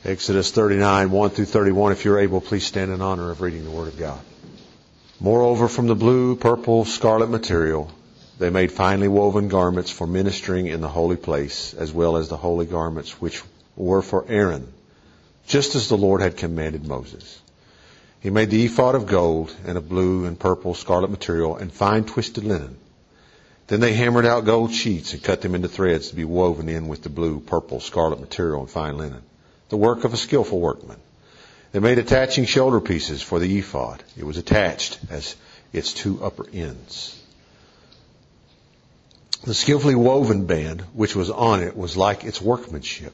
Exodus 39, 1 through 31. If you're able, please stand in honor of reading the Word of God. Moreover, from the blue, purple, scarlet material, they made finely woven garments for ministering in the holy place, as well as the holy garments which were for Aaron, just as the Lord had commanded Moses. He made the ephod of gold and of blue and purple, scarlet material, and fine twisted linen. Then they hammered out gold sheets and cut them into threads to be woven in with the blue, purple, scarlet material and fine linen, the work of a skillful workman. They made attaching shoulder pieces for the ephod. It was attached as its two upper ends. The skillfully woven band which was on it was like its workmanship,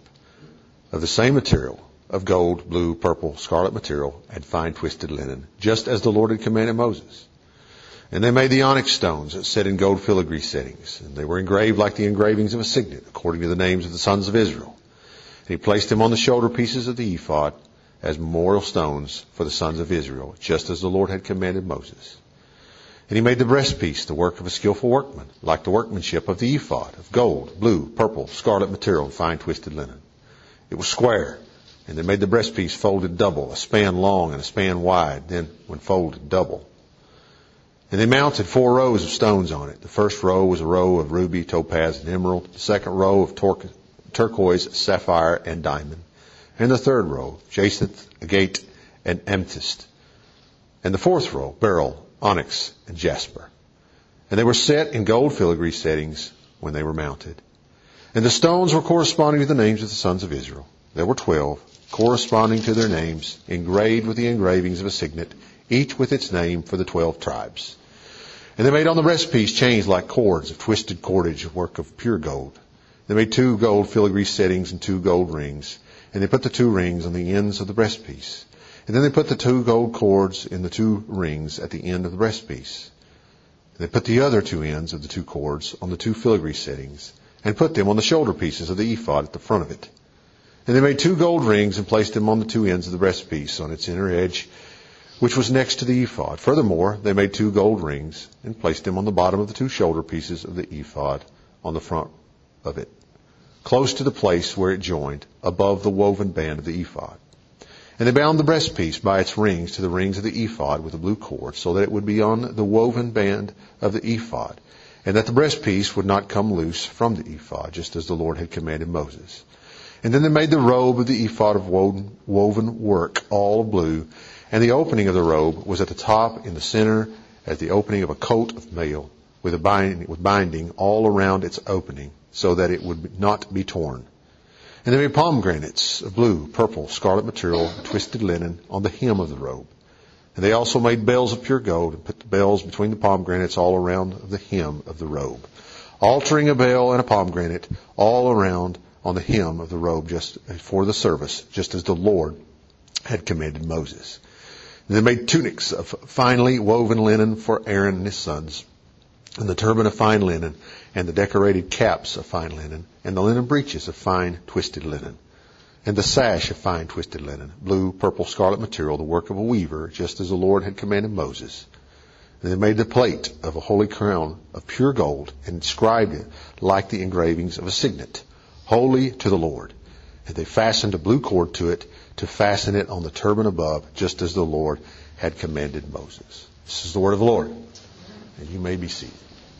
of the same material, of gold, blue, purple, scarlet material, and fine twisted linen, just as the Lord had commanded Moses. And they made the onyx stones set in gold filigree settings, and they were engraved like the engravings of a signet, according to the names of the sons of Israel. And he placed them on the shoulder pieces of the ephod as memorial stones for the sons of Israel, just as the Lord had commanded Moses. And he made the breastpiece, the work of a skillful workman, like the workmanship of the ephod, of gold, blue, purple, scarlet material, and fine twisted linen. It was square, and they made the breastpiece folded double, a span long and a span wide, then when folded double. And they mounted 4 rows of stones on it. The first row was a row of ruby, topaz, and emerald. The second row of turquoise, sapphire, and diamond. And the third row, jacinth, agate, and amethyst. And the fourth row, beryl, onyx, and jasper. And they were set in gold filigree settings when they were mounted. And the stones were corresponding to the names of the sons of Israel. There were 12, corresponding to their names, engraved with the engravings of a signet, each with its name for the 12 tribes. And they made on the breastpiece chains like cords of twisted cordage, work of pure gold. They made 2 gold filigree settings and 2 gold rings. And they put the 2 rings on the ends of the breastpiece. And then they put the 2 gold cords in the 2 rings at the end of the breastpiece. And they put the other 2 ends of the 2 cords on the 2 filigree settings and put them on the shoulder pieces of the ephod at the front of it. And they made 2 gold rings and placed them on the 2 ends of the breastpiece on its inner edge, which was next to the ephod. Furthermore, they made 2 gold rings and placed them on the bottom of the 2 shoulder pieces of the ephod on the front of it, close to the place where it joined, above the woven band of the ephod. And they bound the breastpiece by its rings to the rings of the ephod with a blue cord, so that it would be on the woven band of the ephod, and that the breastpiece would not come loose from the ephod, just as the Lord had commanded Moses. And then they made the robe of the ephod of woven work, all of blue, and the opening of the robe was at the top in the center as the opening of a coat of mail, with binding all around its opening, so that it would not be torn. And they made pomegranates of blue, purple, scarlet material, and twisted linen on the hem of the robe. And they also made bells of pure gold, and put the bells between the pomegranates all around the hem of the robe, altering a bell and a pomegranate all around on the hem of the robe, just for the service, just as the Lord had commanded Moses. And they made tunics of finely woven linen for Aaron and his sons, and the turban of fine linen, and the decorated caps of fine linen, and the linen breeches of fine twisted linen, and the sash of fine twisted linen, blue, purple, scarlet material, the work of a weaver, just as the Lord had commanded Moses. And they made the plate of a holy crown of pure gold, and inscribed it like the engravings of a signet, holy to the Lord. And they fastened a blue cord to it, to fasten it on the turban above, just as the Lord had commanded Moses. This is the word of the Lord. And you may be seated.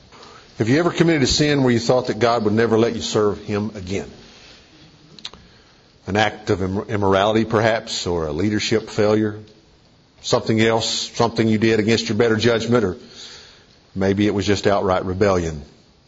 Have you ever committed a sin where you thought that God would never let you serve Him again? An act of immorality, perhaps, or a leadership failure? Something else, something you did against your better judgment, or maybe it was just outright rebellion.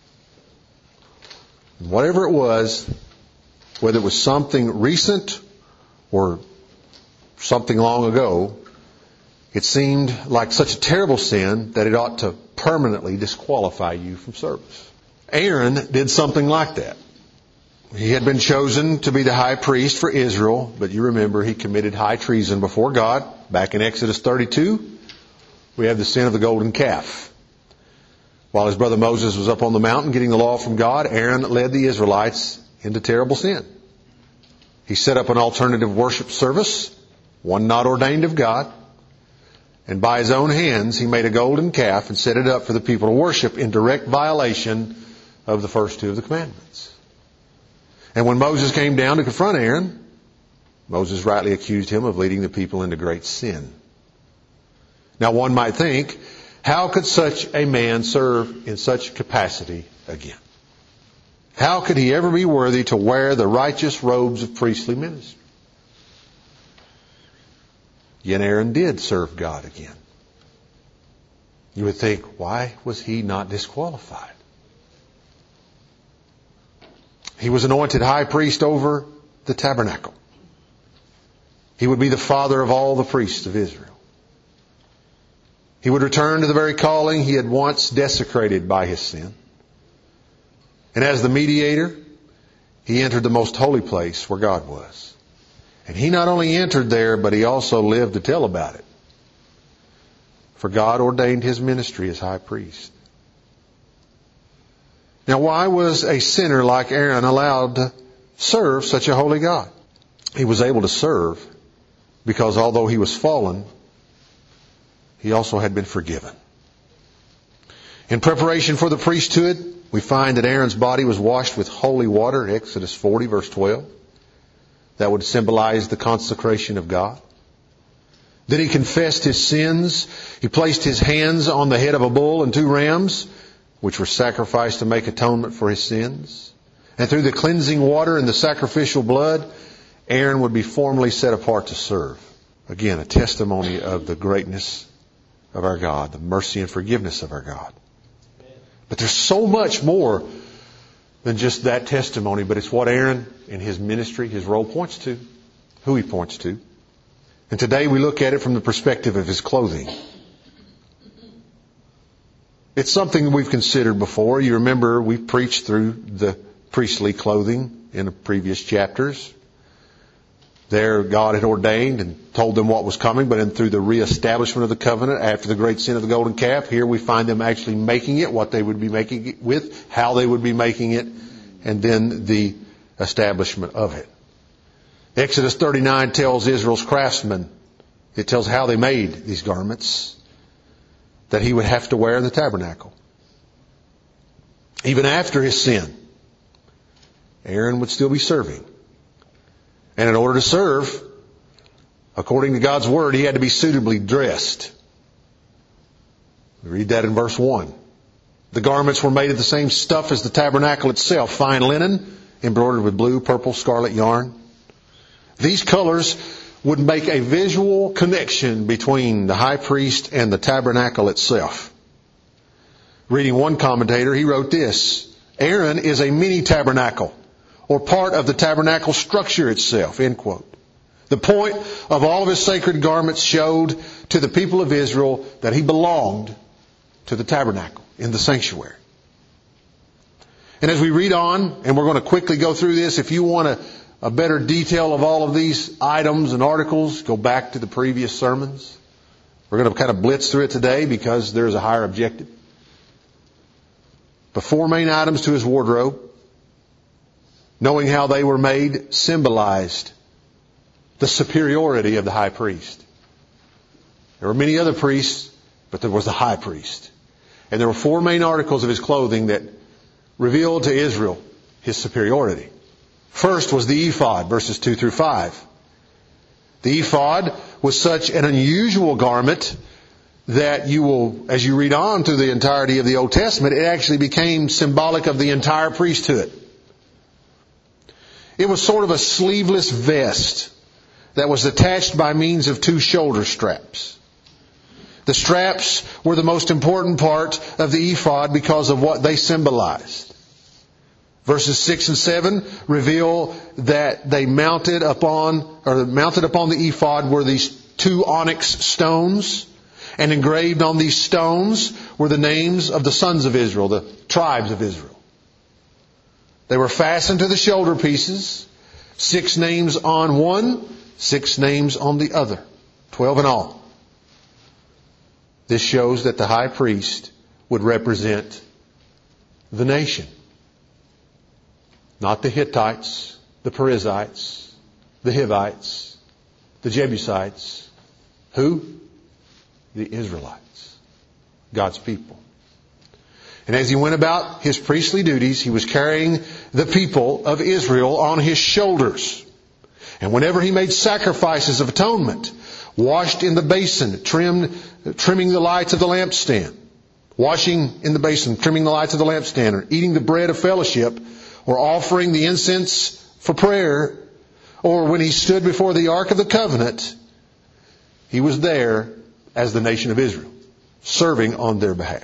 And whatever it was, whether it was something recent or something long ago, it seemed like such a terrible sin that it ought to permanently disqualify you from service. Aaron did something like that. He had been chosen to be the high priest for Israel, but you remember he committed high treason before God. Back in Exodus 32, we have the sin of the golden calf. While his brother Moses was up on the mountain getting the law from God, Aaron led the Israelites into terrible sin. He set up an alternative worship service, one not ordained of God, and by his own hands he made a golden calf and set it up for the people to worship in direct violation of the first 2 of the commandments. And when Moses came down to confront Aaron, Moses rightly accused him of leading the people into great sin. Now one might think, how could such a man serve in such capacity again? How could he ever be worthy to wear the righteous robes of priestly ministry? Yet Aaron did serve God again. You would think, why was he not disqualified? He was anointed high priest over the tabernacle. He would be the father of all the priests of Israel. He would return to the very calling he had once desecrated by his sin. And as the mediator, he entered the most holy place where God was. And he not only entered there, but he also lived to tell about it. For God ordained his ministry as high priest. Now, why was a sinner like Aaron allowed to serve such a holy God? He was able to serve because although he was fallen, he also had been forgiven. In preparation for the priesthood, we find that Aaron's body was washed with holy water, Exodus 40, verse 12. That would symbolize the consecration of God. Then he confessed his sins. He placed his hands on the head of a bull and 2 rams, which were sacrificed to make atonement for his sins. And through the cleansing water and the sacrificial blood, Aaron would be formally set apart to serve. Again, a testimony of the greatness of our God, the mercy and forgiveness of our God. But there's so much more than just that testimony, but it's what Aaron in his ministry, his role points to, who he points to. And today we look at it from the perspective of his clothing. It's something we've considered before. You remember we preached through the priestly clothing in the previous chapters. There God had ordained and told them what was coming, but then through the reestablishment of the covenant after the great sin of the golden calf, here we find them actually making it, what they would be making it with, how they would be making it, and then the establishment of it. Exodus 39 tells Israel's craftsmen, it tells how they made these garments that he would have to wear in the tabernacle. Even after his sin, Aaron would still be serving. And in order to serve, according to God's Word, he had to be suitably dressed. We read that in verse 1. The garments were made of the same stuff as the tabernacle itself, fine linen, embroidered with blue, purple, scarlet yarn. These colors would make a visual connection between the high priest and the tabernacle itself. Reading one commentator, he wrote this: Aaron is a mini tabernacle, or part of the tabernacle structure itself, end quote. The point of all of his sacred garments showed to the people of Israel that he belonged to the tabernacle in the sanctuary. And as we read on, and we're going to quickly go through this, if you want a better detail of all of these items and articles, go back to the previous sermons. We're going to kind of blitz through it today because there's a higher objective. The 4 main items to his wardrobe, knowing how they were made, symbolized the superiority of the high priest. There were many other priests, but there was the high priest. And there were 4 main articles of his clothing that revealed to Israel his superiority. First was the ephod, verses 2 through 5. The ephod was such an unusual garment that you will, as you read on through the entirety of the Old Testament, it actually became symbolic of the entire priesthood. It was sort of a sleeveless vest that was attached by means of 2 shoulder straps. The straps were the most important part of the ephod because of what they symbolized. Verses 6 and 7 reveal that they mounted upon the ephod were these 2 onyx stones, and engraved on these stones were the names of the sons of Israel, the tribes of Israel. They were fastened to the shoulder pieces, 6 names on one, 6 names on the other, 12 in all. This shows that the high priest would represent the nation. Not the Hittites, the Perizzites, the Hivites, the Jebusites. Who? The Israelites. God's people. And as he went about his priestly duties, he was carrying the people of Israel on his shoulders. And whenever he made sacrifices of atonement, washed in the basin, trimming the lights of the lampstand, washing in the basin, trimming the lights of the lampstand, or eating the bread of fellowship, or offering the incense for prayer, or when he stood before the Ark of the Covenant, he was there as the nation of Israel, serving on their behalf.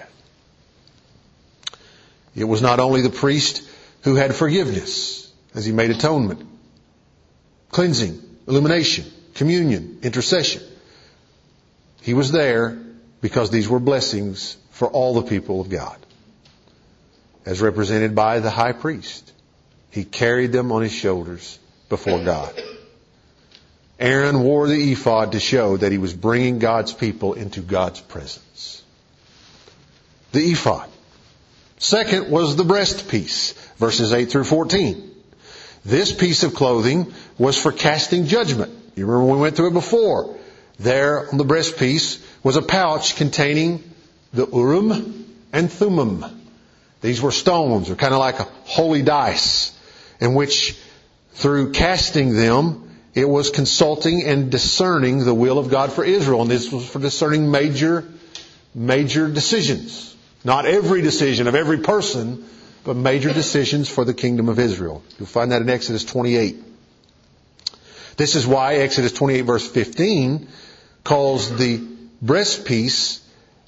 It was not only the priest who had forgiveness as he made atonement, cleansing, illumination, communion, intercession. He was there because these were blessings for all the people of God. As represented by the high priest, he carried them on his shoulders before God. Aaron wore the ephod to show that he was bringing God's people into God's presence. The ephod. Second was the breastpiece, verses 8 through 14. This piece of clothing was for casting judgment. You remember we went through it before. There on the breastpiece was a pouch containing the Urim and Thummim. These were stones, or kind of like a holy dice, in which through casting them, it was consulting and discerning the will of God for Israel. And this was for discerning major decisions. Not every decision of every person, but major decisions for the kingdom of Israel. You'll find that in Exodus 28. This is why Exodus 28 verse 15 calls the breastpiece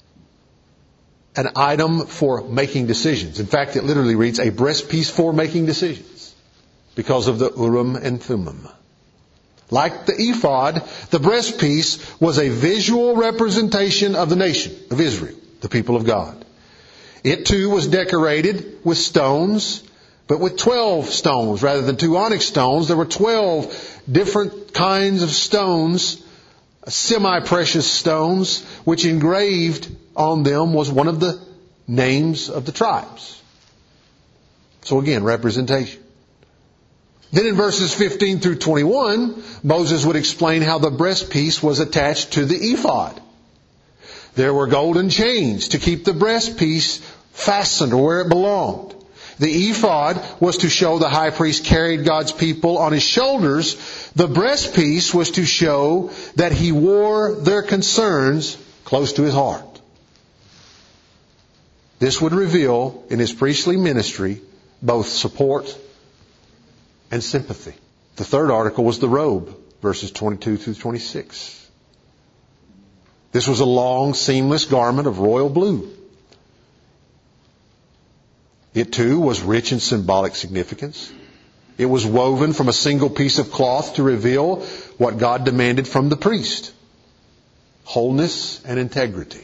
an item for making decisions. In fact, it literally reads a breastpiece for making decisions because of the Urim and Thummim. Like the ephod, the breastpiece was a visual representation of the nation of Israel, the people of God. It too was decorated with stones, but with 12 stones rather than 2 onyx stones. There were 12 different kinds of stones, semi-precious stones, which engraved on them was one of the names of the tribes. So again, representation. Then in verses 15 through 21, Moses would explain how the breastpiece was attached to the ephod. There were golden chains to keep the breastpiece fastened or where it belonged. The ephod was to show the high priest carried God's people on his shoulders. The breastpiece was to show that he wore their concerns close to his heart. This would reveal in his priestly ministry both support and sympathy. The third article was the robe, verses 22 through 26. This was a long, seamless garment of royal blue. It too was rich in symbolic significance. It was woven from a single piece of cloth to reveal what God demanded from the priest: wholeness and integrity.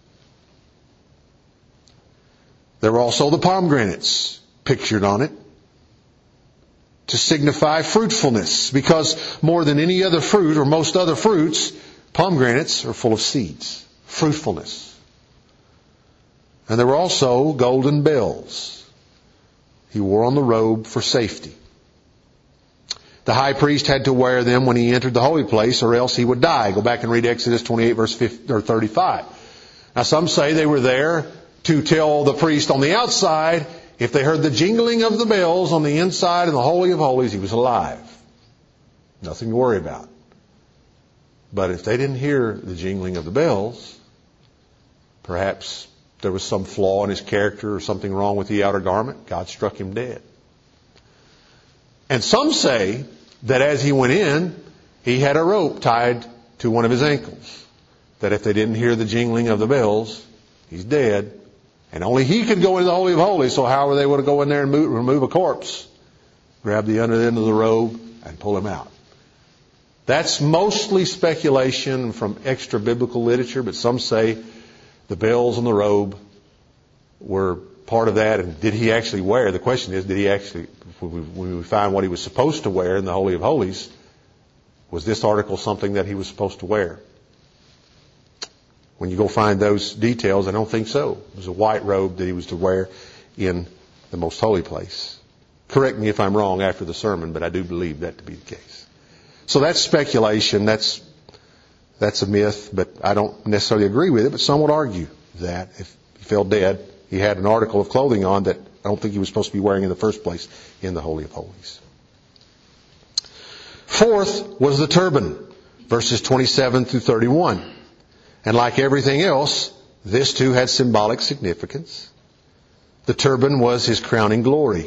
There were also the pomegranates pictured on it to signify fruitfulness, because more than any other fruit or most other fruits, pomegranates are full of seeds, fruitfulness. And there were also golden bells he wore on the robe for safety. The high priest had to wear them when he entered the holy place, or else he would die. Go back and read Exodus 28 verse 35. Now some say they were there to tell the priest on the outside, if they heard the jingling of the bells on the inside in the Holy of Holies, he was alive. Nothing to worry about. But if they didn't hear the jingling of the bells, perhaps there was some flaw in his character or something wrong with the outer garment. God struck him dead. And some say that as he went in, he had a rope tied to one of his ankles. That if they didn't hear the jingling of the bells, he's dead. And only he could go into the Holy of Holies, so how were they able to go in there and remove a corpse? Grab the under end of the robe and pull him out. That's mostly speculation from extra biblical literature, but some say the bells on the robe were part of that. And did he actually wear? The question is, did he actually, when we find what he was supposed to wear in the Holy of Holies, was this article something that he was supposed to wear? When you go find those details, I don't think so. It was a white robe that he was to wear in the most holy place. Correct me if I'm wrong after the sermon, but I do believe that to be the case. So that's speculation. That's a myth, but I don't necessarily agree with it. But some would argue that if he fell dead, he had an article of clothing on that I don't think he was supposed to be wearing in the first place in the Holy of Holies. Fourth was the turban, verses 27 through 31. And like everything else, this too had symbolic significance. The turban was his crowning glory.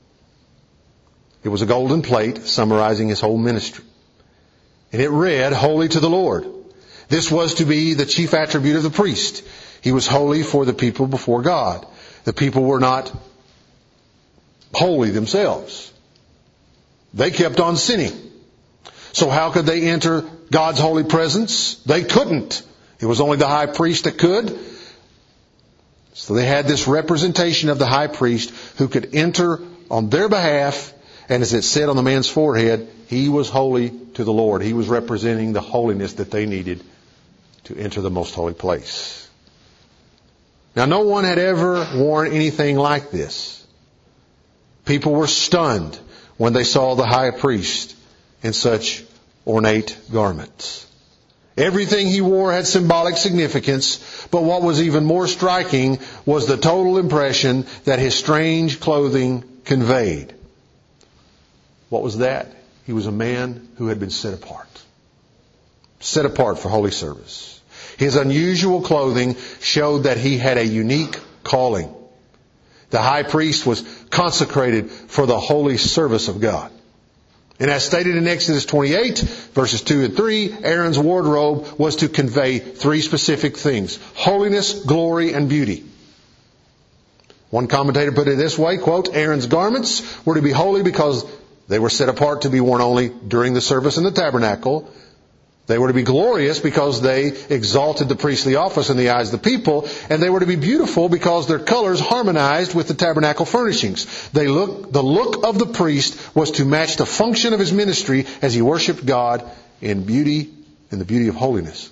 It was a golden plate summarizing his whole ministry. And it read, "Holy to the Lord." This was to be the chief attribute of the priest. He was holy for the people before God. The people were not holy themselves. They kept on sinning. So how could they enter God's holy presence? They couldn't. It was only the high priest that could. So they had this representation of the high priest who could enter on their behalf. And as it said on the man's forehead, he was holy to the Lord. He was representing the holiness that they needed to enter the most holy place. Now, no one had ever worn anything like this. People were stunned when they saw the high priest in such ornate garments. Everything he wore had symbolic significance, but what was even more striking was the total impression that his strange clothing conveyed. What was that? He was a man who had been set apart. Set apart for holy service. His unusual clothing showed that he had a unique calling. The high priest was consecrated for the holy service of God. And as stated in Exodus 28, verses 2 and 3, Aaron's wardrobe was to convey three specific things: holiness, glory, and beauty. One commentator put it this way, quote, "Aaron's garments were to be holy because they were set apart to be worn only during the service in the tabernacle. They were to be glorious because they exalted the priestly office in the eyes of the people. And they were to be beautiful because their colors harmonized with the tabernacle furnishings. The look of the priest was to match the function of his ministry as he worshiped God in beauty, in the beauty of holiness."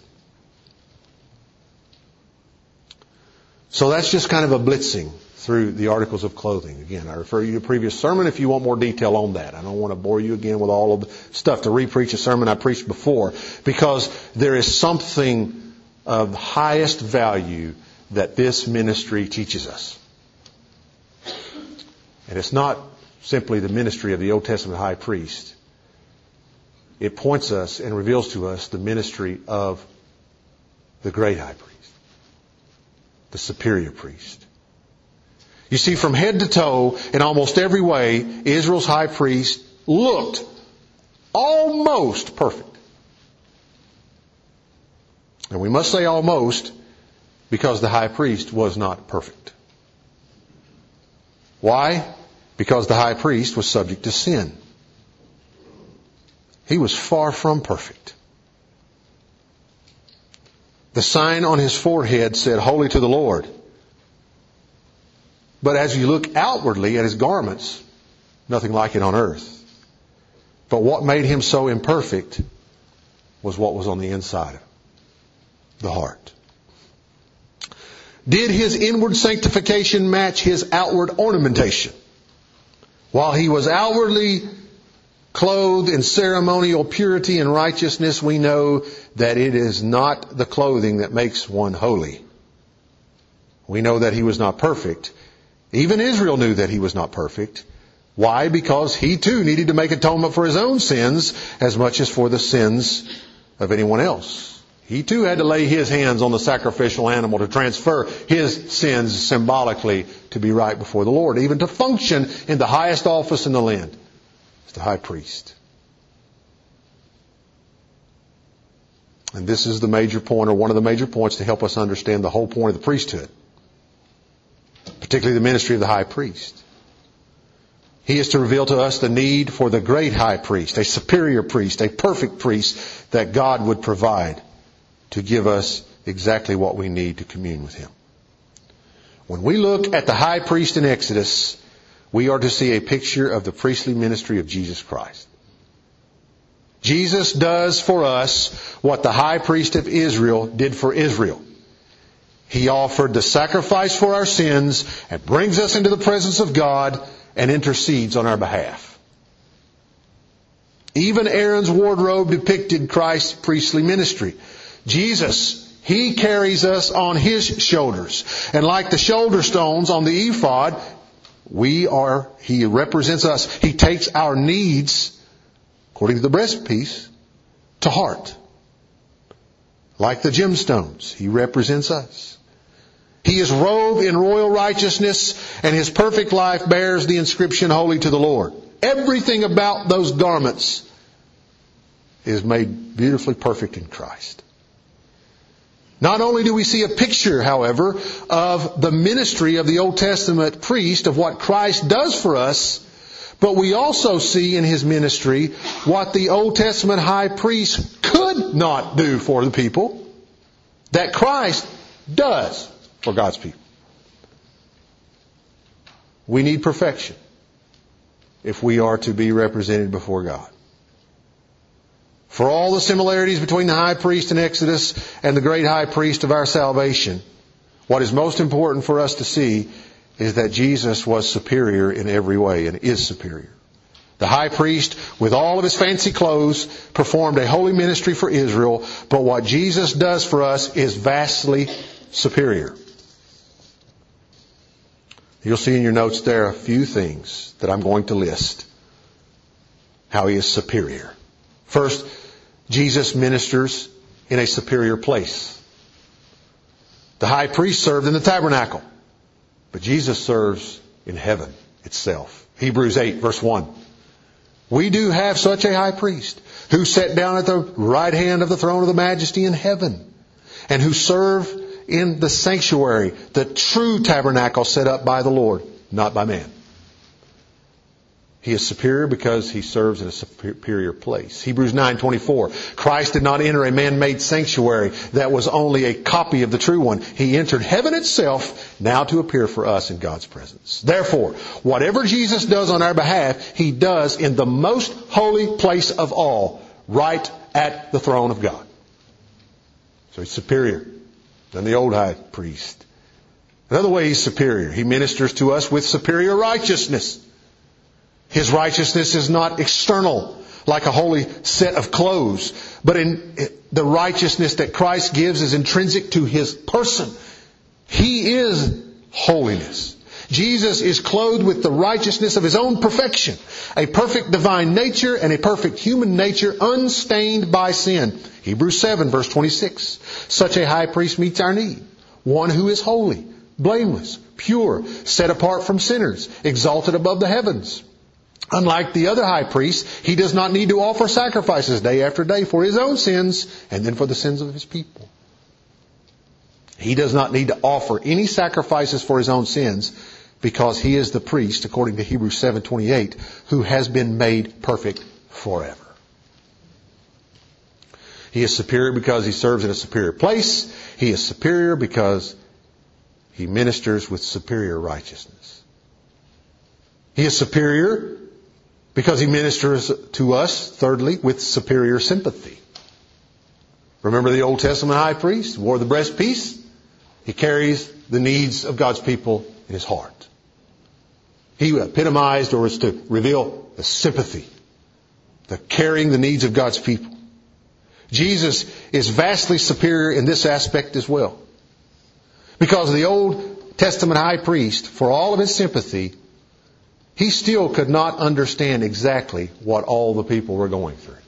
So that's just kind of a blitzing through the articles of clothing. Again, I refer you to a previous sermon if you want more detail on that. I don't want to bore you again with all of the stuff to re-preach a sermon I preached before, because there is something of highest value that this ministry teaches us. And it's not simply the ministry of the Old Testament high priest. It points us and reveals to us the ministry of the great high priest, the superior priest. You see, from head to toe, in almost every way, Israel's high priest looked almost perfect. And we must say almost because the high priest was not perfect. Why? Because the high priest was subject to sin. He was far from perfect. The sign on his forehead said, "Holy to the Lord." But as you look outwardly at his garments, nothing like it on earth. But what made him so imperfect was what was on the inside of him, the heart. Did his inward sanctification match his outward ornamentation? While he was outwardly clothed in ceremonial purity and righteousness, we know that it is not the clothing that makes one holy. We know that he was not perfect. Even Israel knew that he was not perfect. Why? Because he too needed to make atonement for his own sins as much as for the sins of anyone else. He too had to lay his hands on the sacrificial animal to transfer his sins symbolically to be right before the Lord, even to function in the highest office in the land as the high priest. And this is the major point, or one of the major points, to help us understand the whole point of the priesthood, particularly the ministry of the high priest. He is to reveal to us the need for the great high priest, a superior priest, a perfect priest that God would provide to give us exactly what we need to commune with Him. When we look at the high priest in Exodus, we are to see a picture of the priestly ministry of Jesus Christ. Jesus does for us what the high priest of Israel did for Israel. He offered the sacrifice for our sins and brings us into the presence of God and intercedes on our behalf. Even Aaron's wardrobe depicted Christ's priestly ministry. Jesus, He carries us on His shoulders. And like the shoulder stones on the ephod, He represents us. He takes our needs according to the breastpiece, to heart. Like the gemstones, He represents us. He is robed in royal righteousness, and His perfect life bears the inscription, Holy to the Lord. Everything about those garments is made beautifully perfect in Christ. Not only do we see a picture, however, of the ministry of the Old Testament priest, of what Christ does for us, but we also see in His ministry what the Old Testament high priest could not do for the people, that Christ does for God's people. We need perfection if we are to be represented before God. For all the similarities between the high priest in Exodus and the great high priest of our salvation, what is most important for us to see is that Jesus was superior in every way and is superior. The high priest, with all of his fancy clothes, performed a holy ministry for Israel, but what Jesus does for us is vastly superior. You'll see in your notes there a few things that I'm going to list. How He is superior. First, Jesus ministers in a superior place. The high priest served in the tabernacle, but Jesus serves in heaven itself. Hebrews 8, verse 1. We do have such a high priest who sat down at the right hand of the throne of the majesty in heaven, and who served in the sanctuary, the true tabernacle set up by the Lord, not by man. He is superior because He serves in a superior place. Hebrews 9:24. Christ did not enter a man-made sanctuary that was only a copy of the true one. He entered heaven itself, now to appear for us in God's presence. Therefore, whatever Jesus does on our behalf, He does in the most holy place of all, right at the throne of God. So He's superior than the old high priest. Another way He's superior, He ministers to us with superior righteousness. His righteousness is not external, like a holy set of clothes, but in the righteousness that Christ gives is intrinsic to His person. He is holiness. Jesus is clothed with the righteousness of His own perfection, a perfect divine nature and a perfect human nature unstained by sin. Hebrews 7, verse 26. Such a high priest meets our need. One who is holy, blameless, pure, set apart from sinners, exalted above the heavens. Unlike the other high priests, He does not need to offer sacrifices day after day for His own sins and then for the sins of His people. He does not need to offer any sacrifices for His own sins because He is the priest, according to Hebrews 7:28, who has been made perfect forever. He is superior because He serves in a superior place. He is superior because He ministers with superior righteousness. He is superior because He ministers to us, thirdly, with superior sympathy. Remember the Old Testament high priest wore the breastpiece? He carries the needs of God's people in his heart. He epitomized, or was to reveal, the sympathy, the carrying the needs of God's people. Jesus is vastly superior in this aspect as well. Because the Old Testament high priest, for all of his sympathy, he still could not understand exactly what all the people were going through.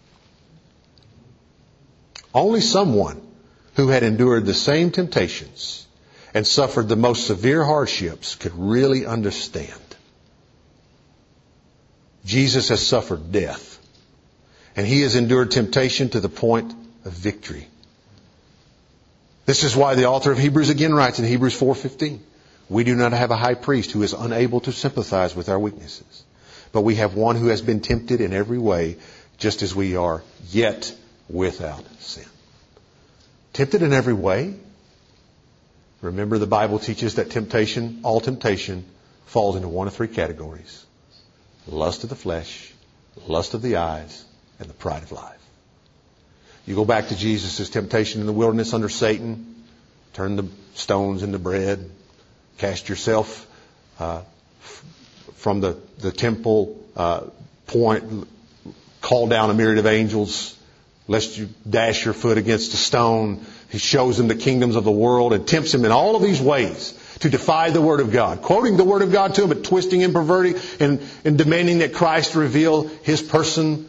Only someone who had endured the same temptations and suffered the most severe hardships could really understand. Jesus has suffered death, and He has endured temptation to the point of victory. This is why the author of Hebrews again writes in Hebrews 4:15, we do not have a high priest who is unable to sympathize with our weaknesses, but we have one who has been tempted in every way, just as we are, yet without sin. Tempted in every way? Remember, the Bible teaches that all temptation, falls into one of three categories. Lust of the flesh, lust of the eyes, and the pride of life. You go back to Jesus' temptation in the wilderness under Satan, turn the stones into bread, cast yourself from the temple point, call down a myriad of angels, lest you dash your foot against a stone. He shows him the kingdoms of the world and tempts him in all of these ways to defy the Word of God, quoting the Word of God to him, but twisting and perverting and demanding that Christ reveal His person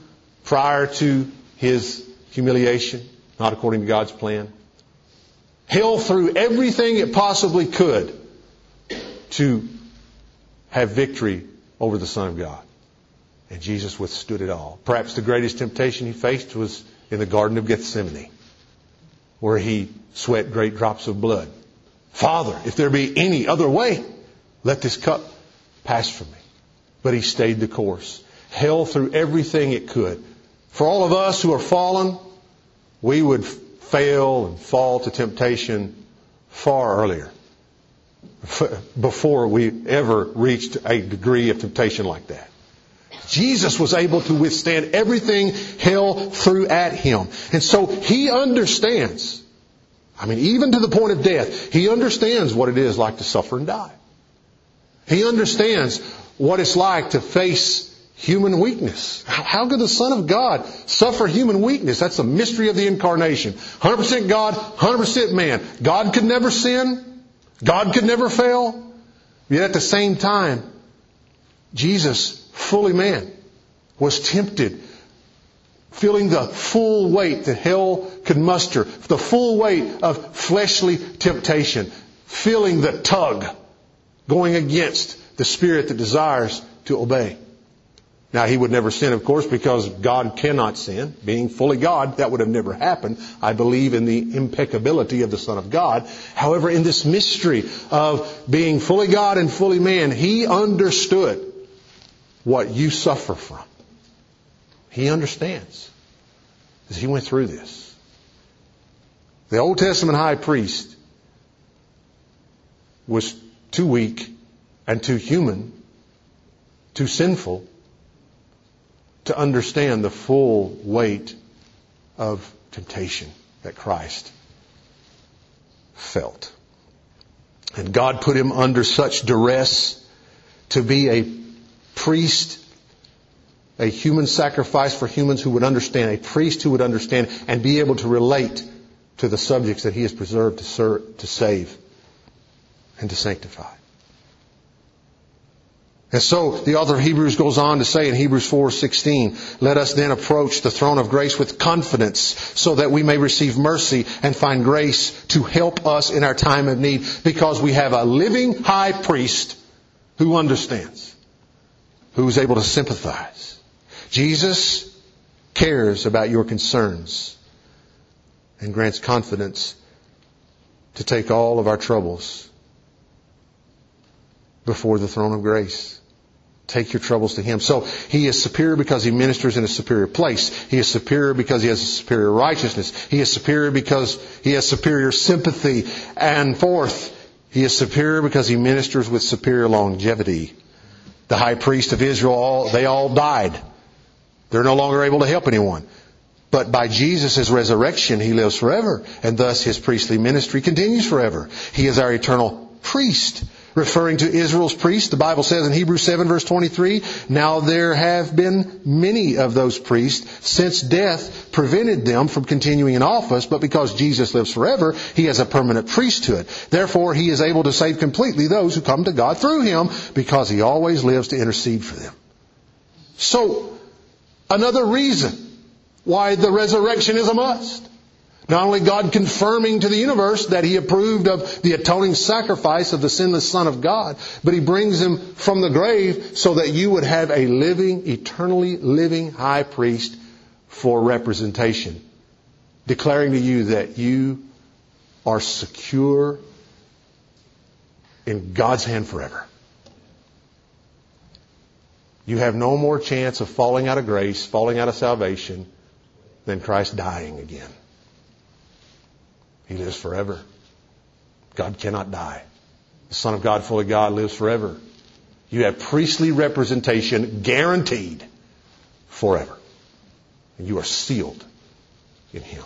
prior to his humiliation, not according to God's plan. Hell threw everything it possibly could to have victory over the Son of God. And Jesus withstood it all. Perhaps the greatest temptation he faced was in the Garden of Gethsemane, where he sweat great drops of blood. Father, if there be any other way, let this cup pass from me. But he stayed the course. Hell threw everything it could. For all of us who are fallen, we would fail and fall to temptation far earlier, before we ever reached a degree of temptation like that. Jesus was able to withstand everything hell threw at him. And so he understands, even to the point of death, he understands what it is like to suffer and die. He understands what it's like to face human weakness. How could the Son of God suffer human weakness? That's the mystery of the incarnation. 100% God, 100% man. God could never sin. God could never fail. Yet at the same time, Jesus, fully man, was tempted, feeling the full weight that hell could muster, the full weight of fleshly temptation, feeling the tug going against the spirit that desires to obey. Now, he would never sin, of course, because God cannot sin. Being fully God, that would have never happened. I believe in the impeccability of the Son of God. However, in this mystery of being fully God and fully man, he understood what you suffer from. He understands, as he went through this. The Old Testament high priest was too weak and too human, too sinful, to understand the full weight of temptation that Christ felt. And God put him under such duress to be a priest, a human sacrifice for humans who would understand, a priest who would understand and be able to relate to the subjects that he has preserved to save and to sanctify. And so the author of Hebrews goes on to say in Hebrews 4:16, let us then approach the throne of grace with confidence so that we may receive mercy and find grace to help us in our time of need, because we have a living high priest who understands, who is able to sympathize. Jesus cares about your concerns and grants confidence to take all of our troubles before the throne of grace. Take your troubles to him. So he is superior because he ministers in a superior place. He is superior because he has a superior righteousness. He is superior because he has superior sympathy. And fourth, he is superior because he ministers with superior longevity. The high priest of Israel, they all died. They're no longer able to help anyone. But by Jesus' resurrection, he lives forever. And thus his priestly ministry continues forever. He is our eternal priest. Referring to Israel's priests, the Bible says in Hebrews 7 verse 23, now there have been many of those priests since death prevented them from continuing in office, but because Jesus lives forever, he has a permanent priesthood. Therefore, he is able to save completely those who come to God through him, because he always lives to intercede for them. So, another reason why the resurrection is a must. Not only God confirming to the universe that he approved of the atoning sacrifice of the sinless Son of God, but he brings him from the grave so that you would have a living, eternally living high priest for representation, declaring to you that you are secure in God's hand forever. You have no more chance of falling out of grace, falling out of salvation, than Christ dying again. He lives forever. God cannot die. The Son of God, fully God, lives forever. You have priestly representation guaranteed forever. And you are sealed in him.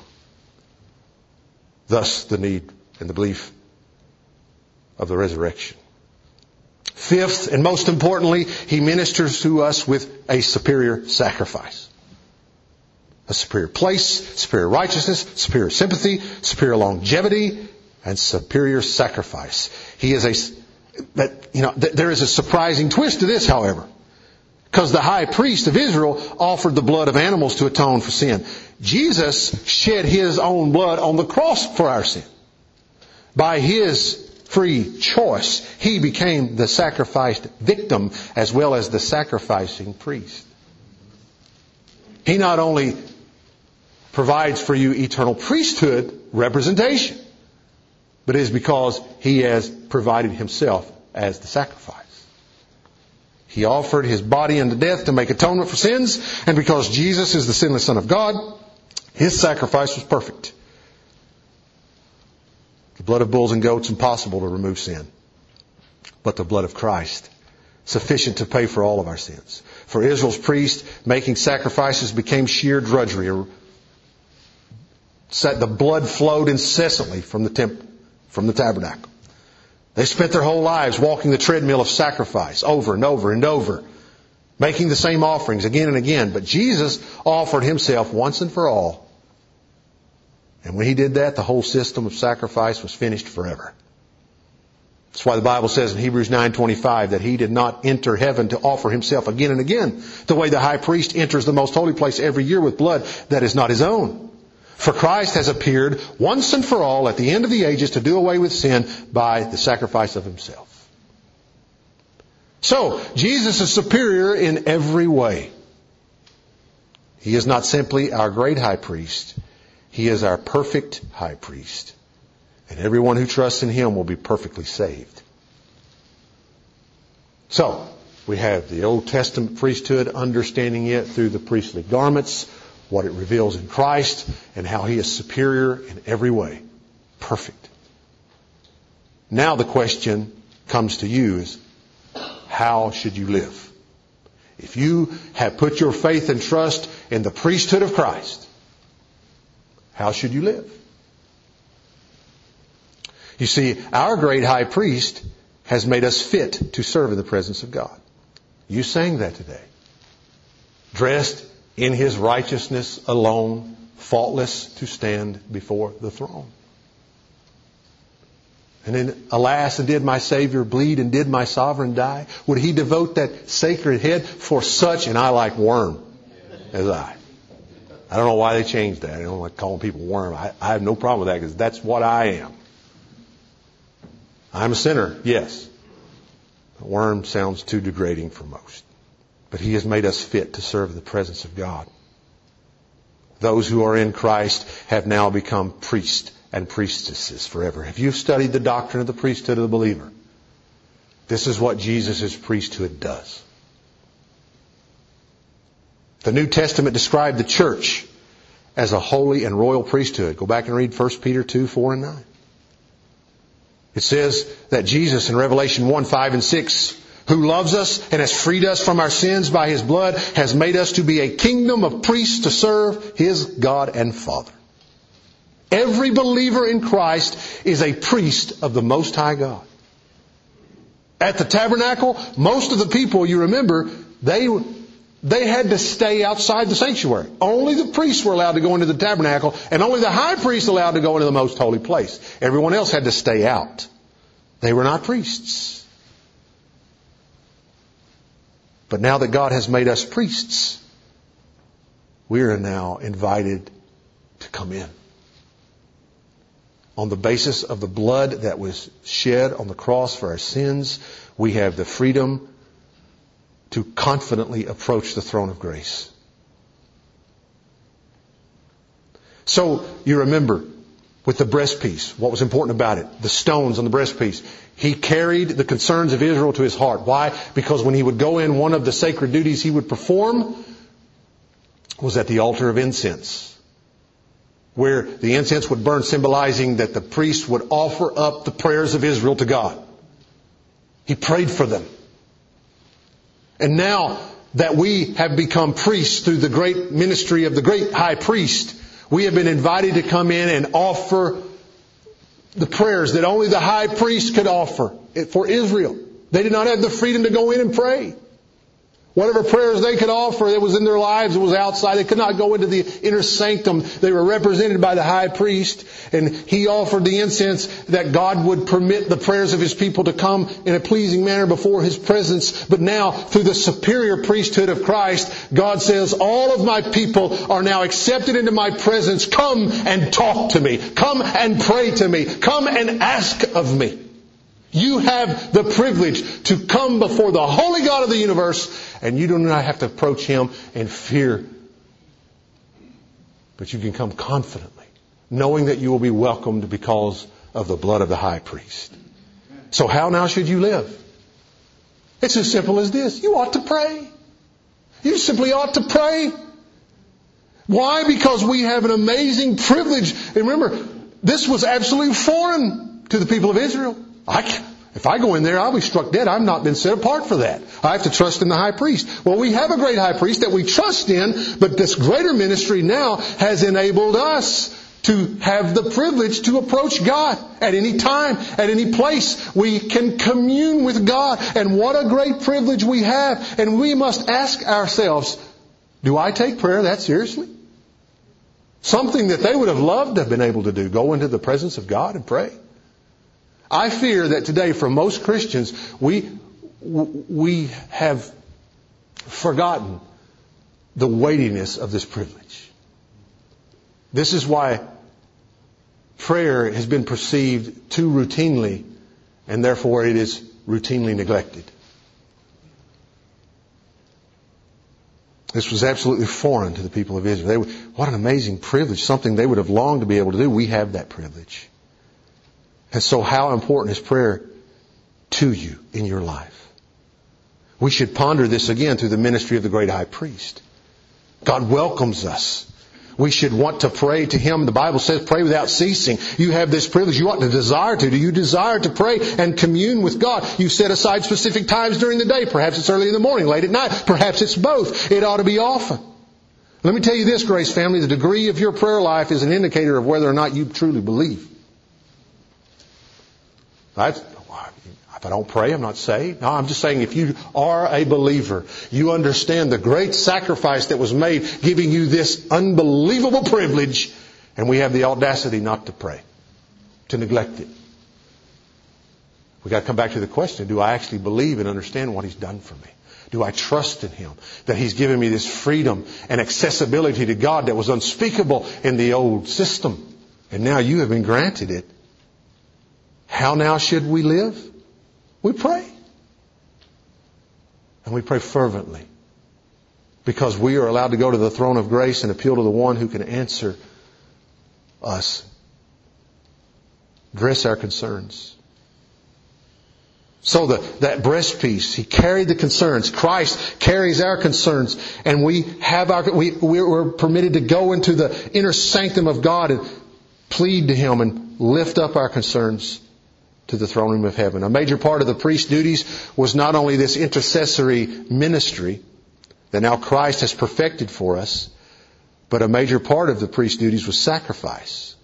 Thus, the need and the belief of the resurrection. Fifth, and most importantly, he ministers to us with a superior sacrifice. A superior place, superior righteousness, superior sympathy, superior longevity, and superior sacrifice. There is a surprising twist to this, however. because the high priest of Israel offered the blood of animals to atone for sin. Jesus shed His own blood on the cross for our sin. By His free choice, He became the sacrificed victim as well as the sacrificing priest. He not only provides for you eternal priesthood representation, but it is because He has provided Himself as the sacrifice. He offered His body unto death to make atonement for sins, and because Jesus is the sinless Son of God, His sacrifice was perfect. The blood of bulls and goats impossible to remove sin, but the blood of Christ sufficient to pay for all of our sins. For Israel's priest, making sacrifices became sheer drudgery. The blood flowed incessantly from the temple, from the tabernacle. They spent their whole lives walking the treadmill of sacrifice over and over and over, making the same offerings again and again. But Jesus offered Himself once and for all. And when He did that, the whole system of sacrifice was finished forever. That's why the Bible says in Hebrews 9:25 that He did not enter heaven to offer Himself again and again, the way the high priest enters the most holy place every year with blood that is not his own. For Christ has appeared once and for all at the end of the ages to do away with sin by the sacrifice of Himself. So, Jesus is superior in every way. He is not simply our great high priest. He is our perfect high priest. And everyone who trusts in Him will be perfectly saved. So, we have the Old Testament priesthood, understanding it through the priestly garments, what it reveals in Christ, and how He is superior in every way. Perfect. Now the question comes to you is, how should you live? If you have put your faith and trust in the priesthood of Christ, how should you live? You see, our great high priest has made us fit to serve in the presence of God. You sang that today. Dressed in His righteousness alone, faultless to stand before the throne. And then, alas, and did my Savior bleed, and did my Sovereign die? Would He devote that sacred head for such, and I like worm, as I? I don't know why they changed that. I don't like calling people worm. I have no problem with that, because that's what I am. I'm a sinner, yes. But worm sounds too degrading for most. But He has made us fit to serve the presence of God. Those who are in Christ have now become priests and priestesses forever. Have you studied the doctrine of the priesthood of the believer? This is what Jesus' priesthood does. The New Testament described the church as a holy and royal priesthood. Go back and read 1 Peter 2, 4 and 9. It says that Jesus in Revelation 1, 5 and 6, who loves us and has freed us from our sins by His blood, has made us to be a kingdom of priests to serve His God and Father. Every believer in Christ is a priest of the Most High God. At the tabernacle, most of the people, you remember, they had to stay outside the sanctuary. Only the priests were allowed to go into the tabernacle, and only the high priest allowed to go into the most holy place. Everyone else had to stay out. They were not priests. But now that God has made us priests, we are now invited to come in. On the basis of the blood that was shed on the cross for our sins, we have the freedom to confidently approach the throne of grace. So, you remember, with the breastpiece, what was important about it? The stones on the breastpiece. He carried the concerns of Israel to His heart. Why? Because when he would go in, one of the sacred duties he would perform was at the altar of incense, where the incense would burn, symbolizing that the priest would offer up the prayers of Israel to God. He prayed for them. And now that we have become priests through the great ministry of the great high priest, we have been invited to come in and offer the prayers that only the high priest could offer for Israel. They did not have the freedom to go in and pray. Whatever prayers they could offer that was in their lives, it was outside. They could not go into the inner sanctum. They were represented by the high priest, and he offered the incense that God would permit the prayers of His people to come in a pleasing manner before His presence. But now, through the superior priesthood of Christ, God says, all of my people are now accepted into my presence. Come and talk to me. Come and pray to me. Come and ask of me. You have the privilege to come before the holy God of the universe, and you do not have to approach Him in fear. But you can come confidently, knowing that you will be welcomed because of the blood of the high priest. So how now should you live? It's as simple as this. You ought to pray. You simply ought to pray. Why? Because we have an amazing privilege. And remember, this was absolutely foreign to the people of Israel. If I go in there, I'll be struck dead. I've not been set apart for that. I have to trust in the high priest. Well, we have a great high priest that we trust in, but this greater ministry now has enabled us to have the privilege to approach God at any time, at any place. We can commune with God. And what a great privilege we have. And we must ask ourselves, do I take prayer that seriously? Something that they would have loved to have been able to do. Go into the presence of God and pray. I fear that today for most Christians, we have forgotten the weightiness of this privilege. This is why prayer has been perceived too routinely, and therefore it is routinely neglected. This was absolutely foreign to the people of Israel. What an amazing privilege, something they would have longed to be able to do. We have that privilege. And so how important is prayer to you in your life? We should ponder this again through the ministry of the great high priest. God welcomes us. We should want to pray to Him. The Bible says pray without ceasing. You have this privilege. You ought to desire to. Do you desire to pray and commune with God? You set aside specific times during the day. Perhaps it's early in the morning, late at night. Perhaps it's both. It ought to be often. Let me tell you this, Grace family. The degree of your prayer life is an indicator of whether or not you truly believe. If I don't pray, I'm not saved. No, I'm just saying if you are a believer, you understand the great sacrifice that was made, giving you this unbelievable privilege, and we have the audacity not to pray, to neglect it. We've got to come back to the question, do I actually believe and understand what He's done for me? Do I trust in Him? That He's given me this freedom and accessibility to God that was unspeakable in the old system. And now you have been granted it. How now should we live? We pray. And we pray fervently. Because we are allowed to go to the throne of grace and appeal to the one who can answer us. Address our concerns. So that breastpiece, He carried the concerns. Christ carries our concerns. And we're permitted to go into the inner sanctum of God and plead to Him and lift up our concerns to the throne room of heaven. A major part of the priest's duties was not only this intercessory ministry that now Christ has perfected for us, but a major part of the priest's duties was sacrifice.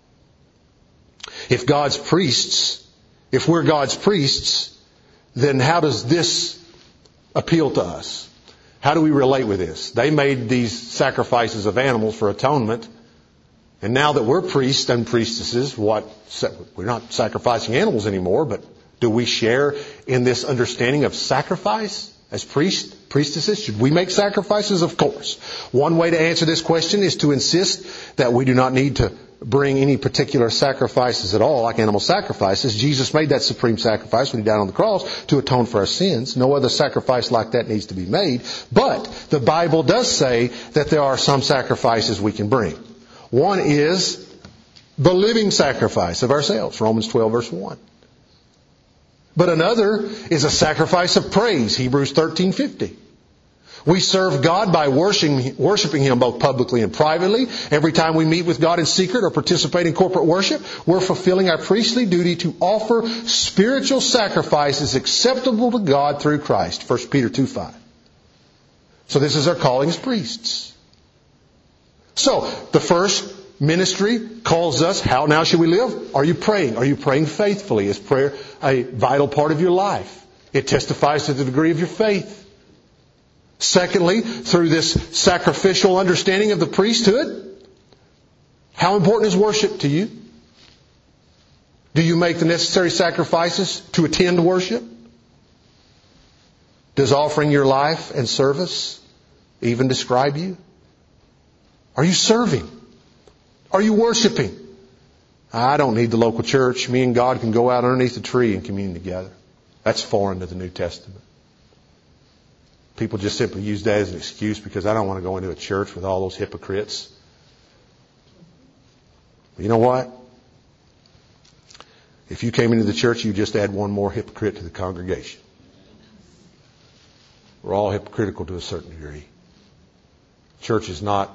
If we're God's priests, then how does this appeal to us? How do we relate with this? They made these sacrifices of animals for atonement. And now that we're priests and priestesses, we're not sacrificing animals anymore, but do we share in this understanding of sacrifice as priestesses? Should we make sacrifices? Of course. One way to answer this question is to insist that we do not need to bring any particular sacrifices at all, like animal sacrifices. Jesus made that supreme sacrifice when He died on the cross to atone for our sins. No other sacrifice like that needs to be made. But the Bible does say that there are some sacrifices we can bring. One is the living sacrifice of ourselves, Romans 12, verse 1. But another is a sacrifice of praise, Hebrews 13:50. We serve God by worshiping Him both publicly and privately. Every time we meet with God in secret or participate in corporate worship, we're fulfilling our priestly duty to offer spiritual sacrifices acceptable to God through Christ, 1 Peter 2:5. So this is our calling as priests. So, the first ministry calls us, how now should we live? Are you praying? Are you praying faithfully? Is prayer a vital part of your life? It testifies to the degree of your faith. Secondly, through this sacrificial understanding of the priesthood, how important is worship to you? Do you make the necessary sacrifices to attend worship? Does offering your life and service even describe you? Are you serving? Are you worshiping? I don't need the local church. Me and God can go out underneath the tree and commune together. That's foreign to the New Testament. People just simply use that as an excuse because I don't want to go into a church with all those hypocrites. But you know what? If you came into the church, you just add one more hypocrite to the congregation. We're all hypocritical to a certain degree. Church is not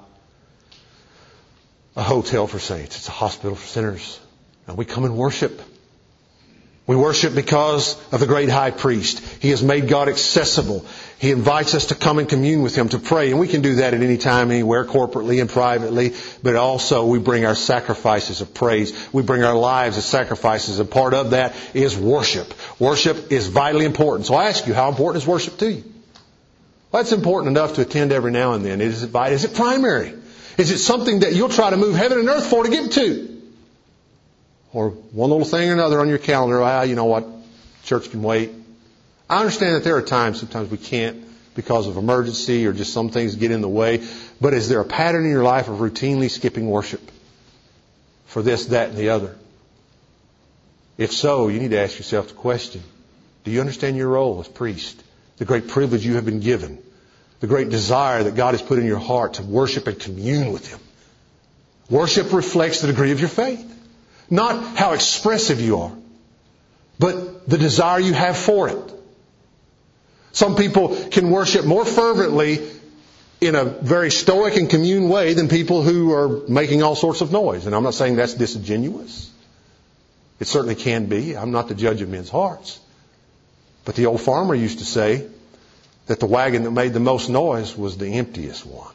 a hotel for saints. It's a hospital for sinners. And we come and worship. We worship because of the great high priest. He has made God accessible. He invites us to come and commune with Him, to pray. And we can do that at any time, anywhere, corporately and privately. But also we bring our sacrifices of praise. We bring our lives as sacrifices. And part of that is worship. Worship is vitally important. So I ask you, how important is worship to you? Well, it's important enough to attend every now and then. Is it primary? Is it something that you'll try to move heaven and earth for to get to? Or one little thing or another on your calendar, you know what, church can wait. I understand that there are times, sometimes we can't because of emergency or just some things get in the way. But is there a pattern in your life of routinely skipping worship for this, that, and the other? If so, you need to ask yourself the question, do you understand your role as priest? The great privilege you have been given. The great desire that God has put in your heart to worship and commune with Him. Worship reflects the degree of your faith. Not how expressive you are, but the desire you have for it. Some people can worship more fervently in a very stoic and commune way than people who are making all sorts of noise. And I'm not saying that's disingenuous. It certainly can be. I'm not the judge of men's hearts. But the old farmer used to say that the wagon that made the most noise was the emptiest one.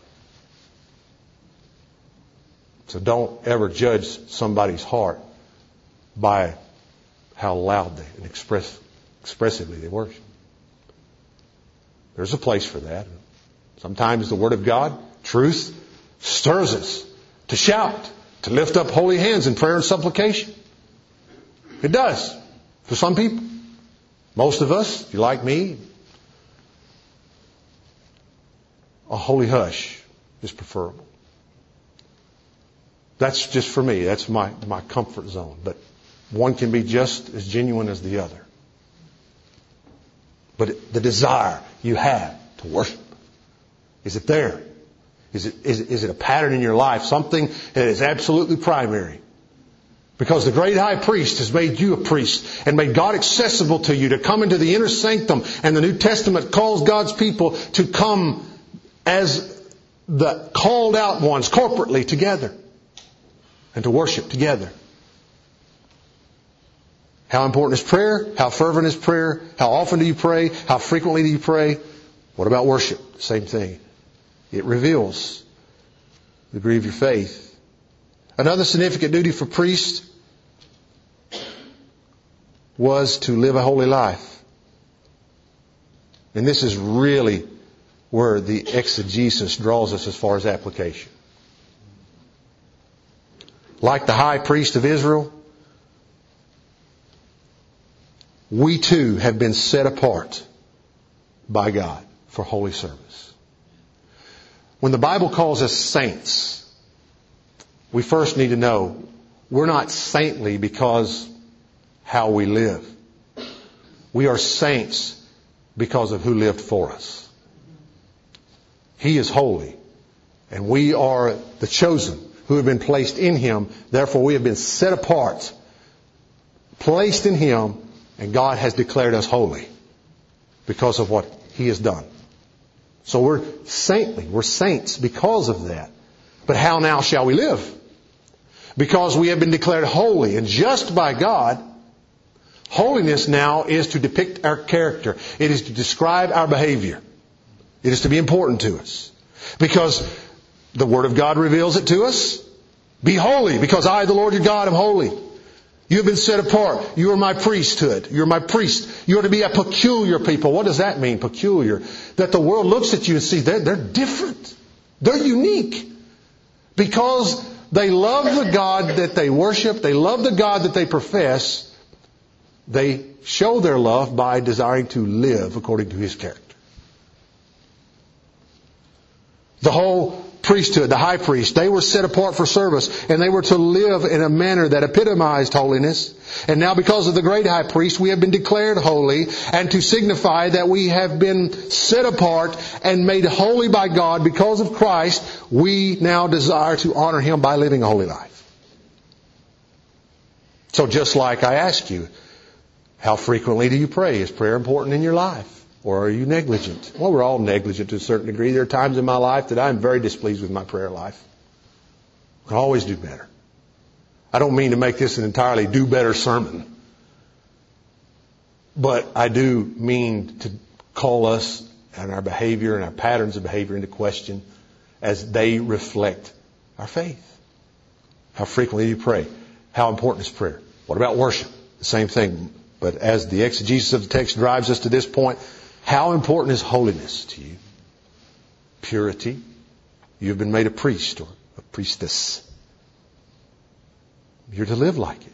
So don't ever judge somebody's heart by how loud they and expressively they worship. There's a place for that. Sometimes the Word of God, truth, stirs us to shout, to lift up holy hands in prayer and supplication. It does for some people. Most of us, if you're like me, a holy hush is preferable. That's just for me. That's my comfort zone. But one can be just as genuine as the other. But the desire you have to worship, is it there? Is it a pattern in your life? Something that is absolutely primary? Because the great high priest has made you a priest and made God accessible to you to come into the inner sanctum. And the New Testament calls God's people to come as the called out ones corporately together. And to worship together. How important is prayer? How fervent is prayer? How often do you pray? How frequently do you pray? What about worship? Same thing. It reveals the degree of your faith. Another significant duty for priests was to live a holy life. And this is really where the exegesis draws us as far as application. Like the high priest of Israel, we too have been set apart by God for holy service. When the Bible calls us saints, we first need to know we're not saintly because how we live. We are saints because of who lived for us. He is holy, and we are the chosen who have been placed in Him. Therefore, we have been set apart, placed in Him, and God has declared us holy because of what He has done. So we're saintly. We're saints because of that. But how now shall we live? Because we have been declared holy and just by God. Holiness now is to depict our character. It is to describe our behavior. It is to be important to us. Because the Word of God reveals it to us. Be holy, because I, the Lord your God, am holy. You have been set apart. You are my priesthood. You're my priest. You are to be a peculiar people. What does that mean, peculiar? That the world looks at you and sees they're different. They're unique. Because they love the God that they worship. They love the God that they profess. They show their love by desiring to live according to His character. The whole priesthood, the high priest, they were set apart for service, and they were to live in a manner that epitomized holiness. And now because of the great high priest, we have been declared holy, and to signify that we have been set apart and made holy by God because of Christ, we now desire to honor Him by living a holy life. So just like I ask you, how frequently do you pray? Is prayer important in your life? Or are you negligent? Well, we're all negligent to a certain degree. There are times in my life that I'm very displeased with my prayer life. I can always do better. I don't mean to make this an entirely do better sermon. But I do mean to call us and our behavior and our patterns of behavior into question as they reflect our faith. How frequently do you pray? How important is prayer? What about worship? The same thing. But as the exegesis of the text drives us to this point, how important is holiness to you? Purity. You have been made a priest or a priestess. You're to live like it.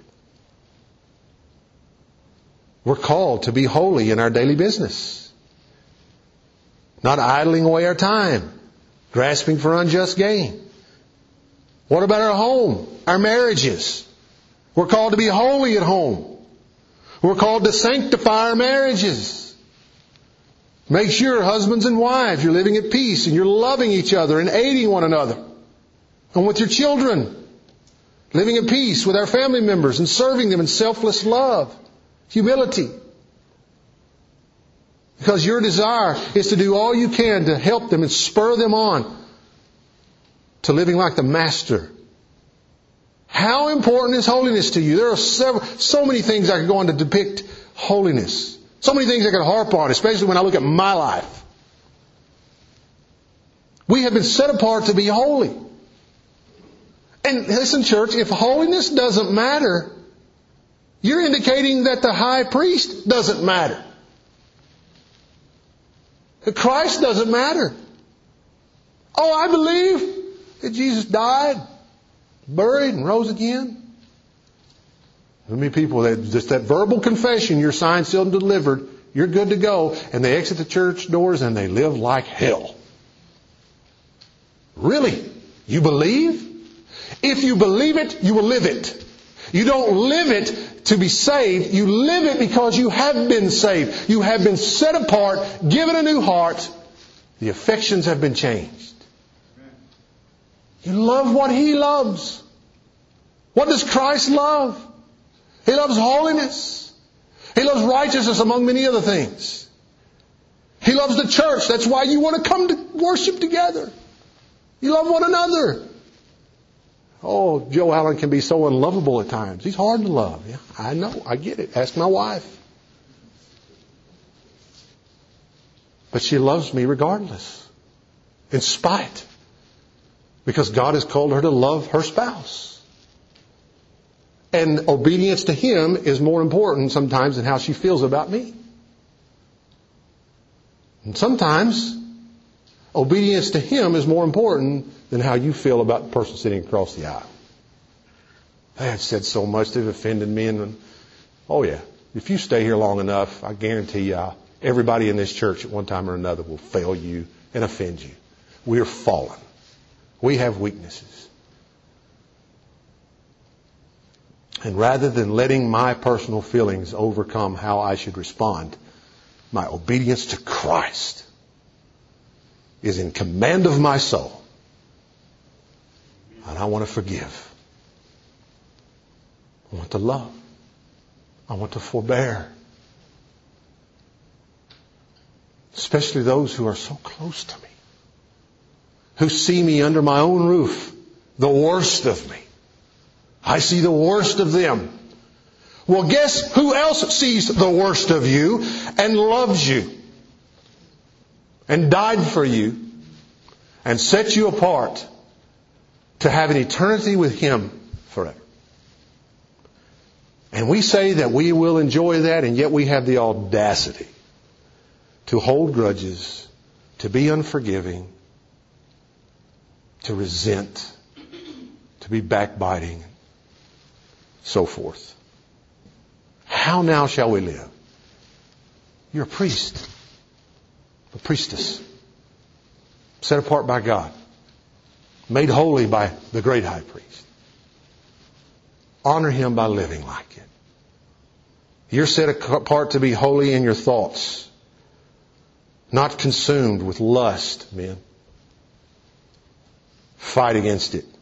We're called to be holy in our daily business. Not idling away our time, grasping for unjust gain. What about our home, our marriages? We're called to be holy at home. We're called to sanctify our marriages. Make sure, husbands and wives, you're living at peace and you're loving each other and aiding one another. And with your children, living at peace with our family members and serving them in selfless love, humility. Because your desire is to do all you can to help them and spur them on to living like the Master. How important is holiness to you? There are so many things I could go on to depict holiness. So many things I could harp on, especially when I look at my life. We have been set apart to be holy. And listen, church, if holiness doesn't matter, you're indicating that the high priest doesn't matter. That Christ doesn't matter. Oh, I believe that Jesus died, buried, and rose again. How many people that just that verbal confession, you're signed, sealed, and delivered, you're good to go, and they exit the church doors and they live like hell. Really? You believe? If you believe it, you will live it. You don't live it to be saved. You live it because you have been saved. You have been set apart, given a new heart. The affections have been changed. You love what He loves. What does Christ love? He loves holiness. He loves righteousness among many other things. He loves the church. That's why you want to come to worship together. You love one another. Oh, Joe Allen can be so unlovable at times. He's hard to love. Yeah, I know. I get it. Ask my wife. But she loves me regardless. In spite. Because God has called her to love her spouse. And obedience to Him is more important sometimes than how she feels about me. And sometimes obedience to Him is more important than how you feel about the person sitting across the aisle. They have said so much, they've offended me. And oh yeah, if you stay here long enough, I guarantee you, everybody in this church at one time or another will fail you and offend you. We're fallen. We have weaknesses. And rather than letting my personal feelings overcome how I should respond, my obedience to Christ is in command of my soul. And I want to forgive. I want to love. I want to forbear. Especially those who are so close to me. Who see me under my own roof. The worst of me. I see the worst of them. Well, guess who else sees the worst of you and loves you and died for you and set you apart to have an eternity with Him forever. And we say that we will enjoy that, and yet we have the audacity to hold grudges, to be unforgiving, to resent, to be backbiting, so forth. How now shall we live? You're a priest, a priestess, set apart by God, made holy by the great high priest. Honor Him by living like it. You're set apart to be holy in your thoughts, not consumed with lust, men. Fight against it.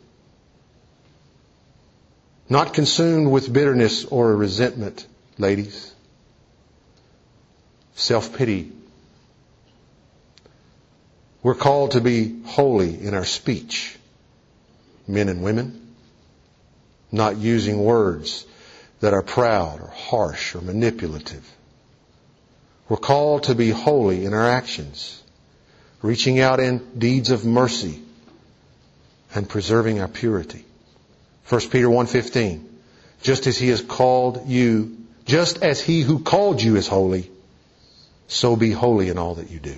Not consumed with bitterness or resentment, ladies. Self-pity. We're called to be holy in our speech, men and women. Not using words that are proud or harsh or manipulative. We're called to be holy in our actions, reaching out in deeds of mercy and preserving our purity. 1 Peter 1:15, just as He has called you, just as He who called you is holy, so be holy in all that you do.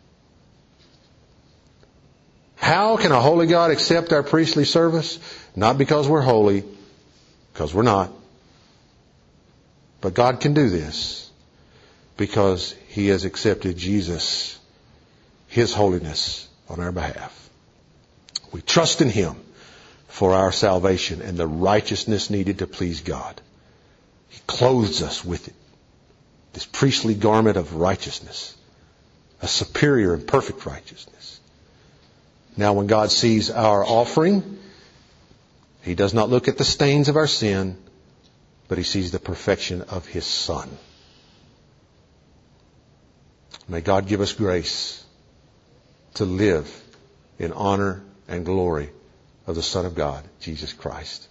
How can a holy God accept our priestly service? Not because we're holy, because we're not. But God can do this because He has accepted Jesus, His holiness, on our behalf. We trust in Him for our salvation and the righteousness needed to please God. He clothes us with it. This priestly garment of righteousness. A superior and perfect righteousness. Now when God sees our offering, He does not look at the stains of our sin, but He sees the perfection of His Son. May God give us grace to live in honor and glory of the Son of God, Jesus Christ.